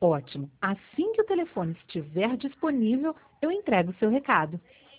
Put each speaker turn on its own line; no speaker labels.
Ótimo. Assim que o telefone estiver disponível, eu entrego o seu recado.